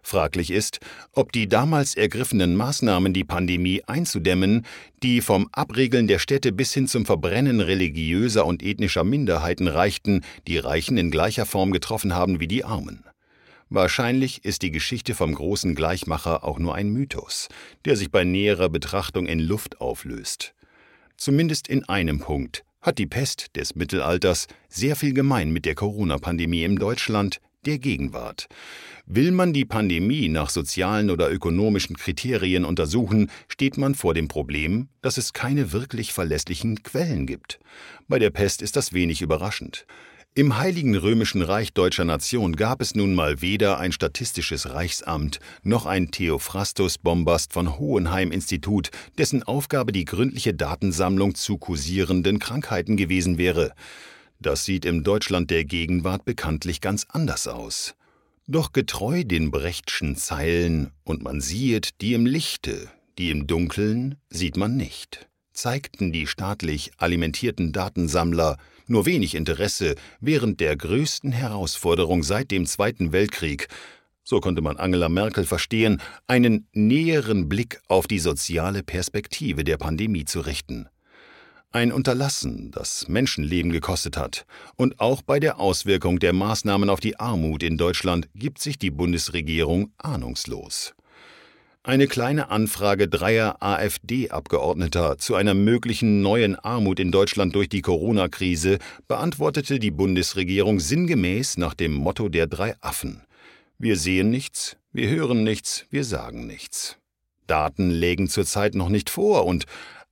Fraglich ist, ob die damals ergriffenen Maßnahmen, die Pandemie einzudämmen, die vom Abriegeln der Städte bis hin zum Verbrennen religiöser und ethnischer Minderheiten reichten, die Reichen in gleicher Form getroffen haben wie die Armen. Wahrscheinlich ist die Geschichte vom großen Gleichmacher auch nur ein Mythos, der sich bei näherer Betrachtung in Luft auflöst. Zumindest in einem Punkt hat die Pest des Mittelalters sehr viel gemein mit der Corona-Pandemie im Deutschland der Gegenwart. Will man die Pandemie nach sozialen oder ökonomischen Kriterien untersuchen, steht man vor dem Problem, dass es keine wirklich verlässlichen Quellen gibt. Bei der Pest ist das wenig überraschend. Im Heiligen Römischen Reich deutscher Nation gab es nun mal weder ein statistisches Reichsamt noch ein Theophrastus-Bombast von Hohenheim-Institut, dessen Aufgabe die gründliche Datensammlung zu kursierenden Krankheiten gewesen wäre. Das sieht im Deutschland der Gegenwart bekanntlich ganz anders aus. Doch getreu den Brechtschen Zeilen „Und man siehet die im Lichte, die im Dunkeln sieht man nicht", zeigten die staatlich alimentierten Datensammler nur wenig Interesse während der größten Herausforderung seit dem Zweiten Weltkrieg, so konnte man Angela Merkel verstehen, einen näheren Blick auf die soziale Perspektive der Pandemie zu richten. Ein Unterlassen, das Menschenleben gekostet hat. Und auch bei der Auswirkung der Maßnahmen auf die Armut in Deutschland gibt sich die Bundesregierung ahnungslos. Eine kleine Anfrage 3 AfD-Abgeordneter zu einer möglichen neuen Armut in Deutschland durch die Corona-Krise beantwortete die Bundesregierung sinngemäß nach dem Motto der 3 Affen: Wir sehen nichts, wir hören nichts, wir sagen nichts. Daten lägen zurzeit noch nicht vor und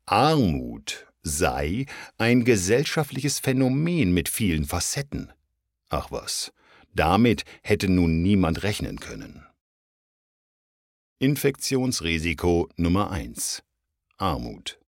Armut sei ein gesellschaftliches Phänomen mit vielen Facetten. Ach was, damit hätte nun niemand rechnen können. Infektionsrisiko Nummer 1: Armut.